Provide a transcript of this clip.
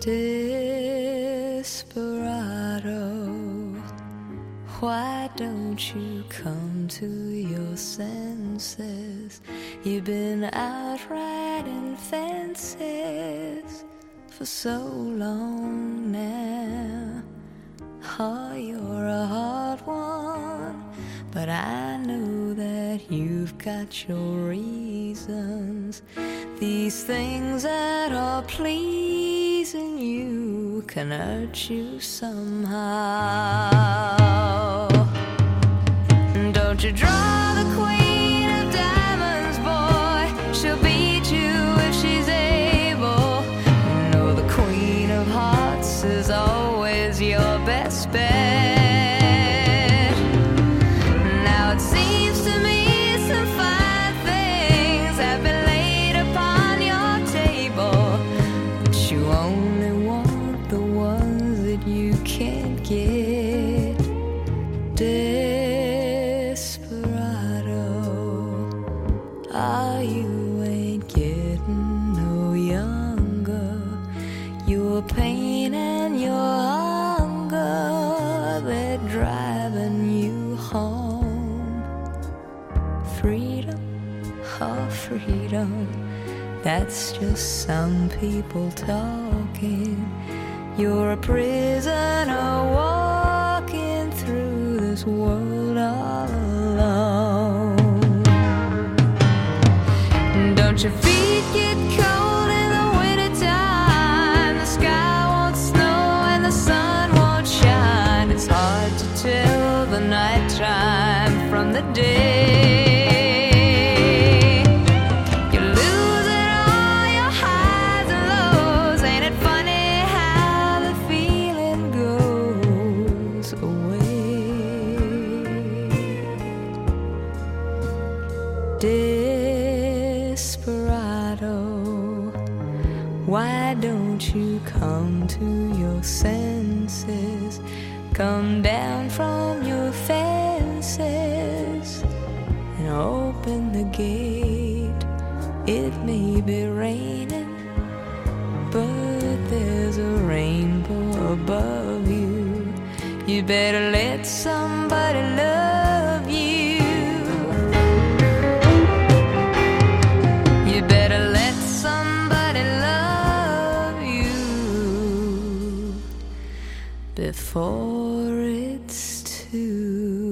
Desperado, why don't you come to your senses? You've been out riding fences for so long now. Oh, you're a hard one, but I know that you've got your reasons. These things that are pleasing you can hurt you somehow. Don't you draw the queen of diamonds, boy. She'll beat you if she's able. No, the queen of hearts is always your best bet. Now it seems to me some fine things have been laid upon your table, but you only want the ones that you can't get. Desperado, ah, you ain't getting no younger. Your pain and your hunger, they're driving you home. Freedom, oh freedom, that's just some people talking. You're a prisoner walking through this world all alone. Don't your feet get cold in the wintertime? The sky won't snow and the sun won't shine. It's hard to tell the nighttime from the day. You're losing all your highs and lows. Ain't it funny how the feeling goes away? Desperado, why don't you come to your senses? Come down from your fences and open the gate. It may be raining, but there's a rainbow above you. You better let somebody love you. You better let somebody love you before it's too